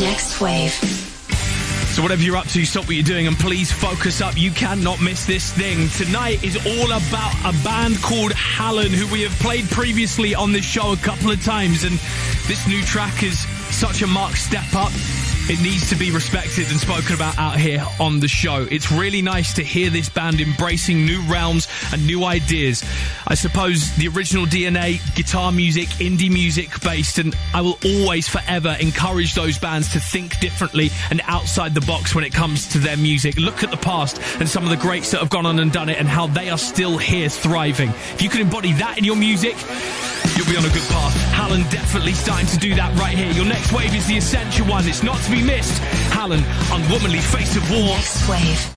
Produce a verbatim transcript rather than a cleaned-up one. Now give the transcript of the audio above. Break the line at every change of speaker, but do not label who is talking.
Next Wave.
So whatever you're up to, stop what you're doing and please focus up. You cannot miss this thing. Tonight is all about a band called Hallen, who we have played previously on this show a couple of times. And this new track is such a marked step up. It needs to be respected and spoken about out here on the show. It's really nice to hear this band embracing new realms and new ideas. I suppose the original D N A, guitar music, indie music based, and I will always forever encourage those bands to think differently and outside the box when it comes to their music. Look at the past and some of the greats that have gone on and done it and how they are still here thriving. If you can embody that in your music, you'll be on a good path. Hallen definitely starting to do that right here. Your next wave is the essential one. It's not to be missed. Hallen, Unwomanly Face of War.
Next Wave.